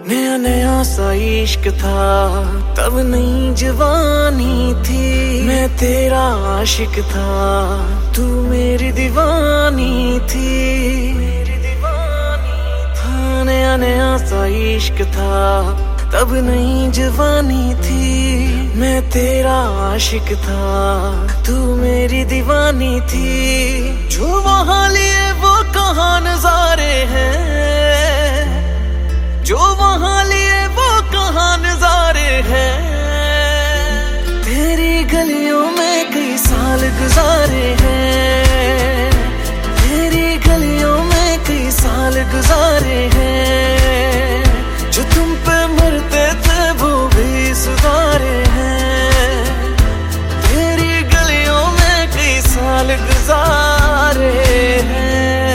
नया नया सा इश्क था, तब नई जवानी थी। मैं तेरा आशिक था, तू मेरी दीवानी थी। हाँ, नया नया सा इश्क था, तब नई जवानी थी। मैं तेरा आशिक था, तू मेरी दीवानी थी। जो वहां लिए वो कहाँ नजारे हैं, जो वहां लिए वो कहाँ नजारे हैं। तेरी गलियों में कई साल गुजारे हैं, तेरी गलियों में कई साल गुजारे हैं। जो तुम पे मरते थे वो भी सुधारे हैं, तेरी गलियों में कई साल गुजारे हैं।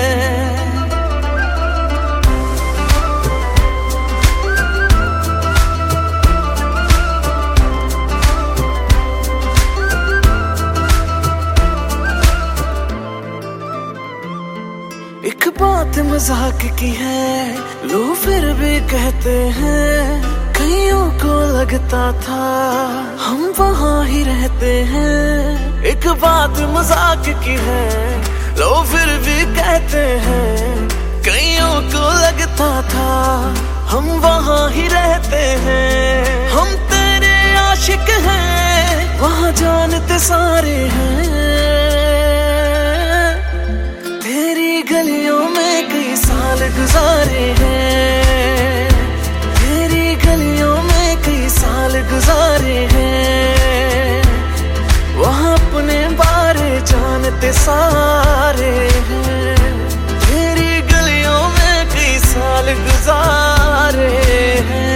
एक बात मजाक की है, लोग फिर भी कहते हैं। कईयों को लगता था हम वहाँ ही रहते हैं। एक बात मजाक की है, लोग फिर भी कहते हैं। कईयों को लगता था हम वहाँ ही रहते हैं। हम तेरे आशिक हैं, वहाँ जानते सारे हैं। तेरी गलियों में कई साल गुजारे हैं, तेरी गलियों में कई साल गुजारे हैं। वहाँ अपने बारे जानते सारे हैं, तेरी गलियों में कई साल गुजारे हैं।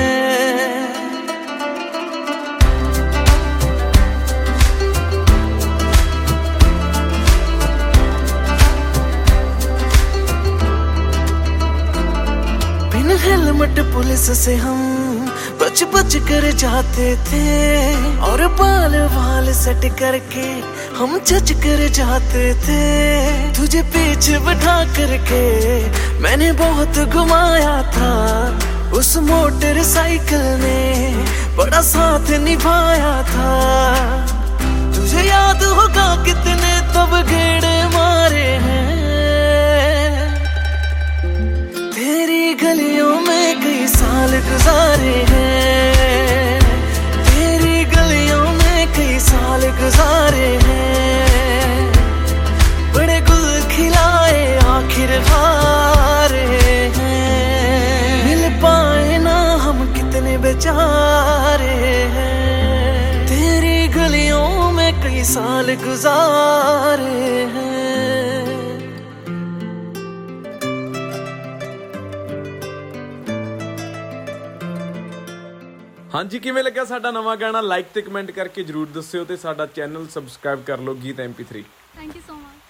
हेलमेट पुलिस से हम बच बच कर जाते थे, और बाल वाल सेट करके हम जच कर जाते थे। तुझे पीछे बिठा करके मैंने बहुत घुमाया था, उस मोटरसाइकिल ने बड़ा साथ निभाया था। तुझे याद होगा कितने तब गेड़े मारे हैं। तेरी गलियों में कई साल गुजारे हैं, तेरी गलियों में कई साल गुजारे हैं। बड़े गुल खिलाए आखिर हारे हैं, मिल पाए ना हम कितने बेचारे हैं। तेरी गलियों में कई साल गुजारे हैं। ਹਾਂਜੀ, ਕਿਵੇਂ ਲੱਗਿਆ ਸਾਡਾ ਨਵਾਂ ਗਾਣਾ? ਲਾਈਕ ਤੇ ਕਮੈਂਟ ਕਰਕੇ ਜਰੂਰ ਦੱਸਿਓ, ਤੇ ਸਾਡਾ ਚੈਨਲ ਸਬਸਕ੍ਰਾਈਬ ਕਰ ਲਓ ਗੀਤ MP3। Thank you so much.